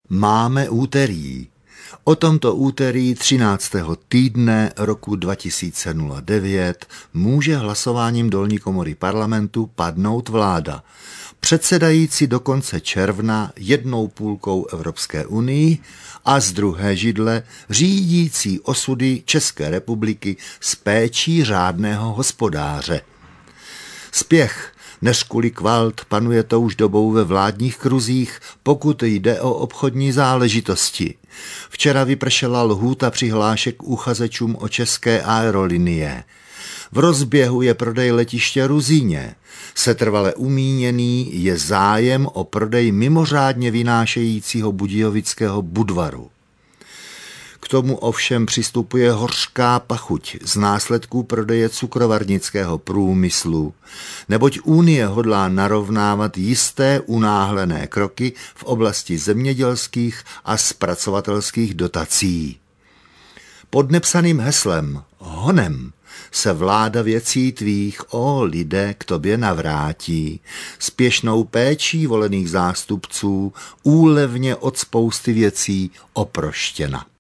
Máme úterý. O tomto úterý 13. týdne roku 2009 může hlasováním dolní komory parlamentu padnout vláda, předsedající do konce června 1/2 Evropské unii a z druhé židle řídící osudy České republiky s péčí řádného hospodáře. Spěch než kvůli kvalt panuje to už dobou ve vládních kruzích, pokud jde o obchodní záležitosti. Včera vypršela lhůta přihlášek uchazečům o české aerolinie. V rozběhu je prodej letiště Ruzyně. Setrvale umíněný je zájem o prodej mimořádně vynášejícího budějovického Budvaru. K tomu ovšem přistupuje hořká pachuť z následků prodeje cukrovarnického průmyslu, neboť Unie hodlá narovnávat jisté unáhlené kroky v oblasti zemědělských a zpracovatelských dotací. Pod nepsaným heslem Honem se vláda věcí tvých, o lidé, k tobě navrátí, spěšnou péčí volených zástupců, úlevně od spousty věcí oproštěna.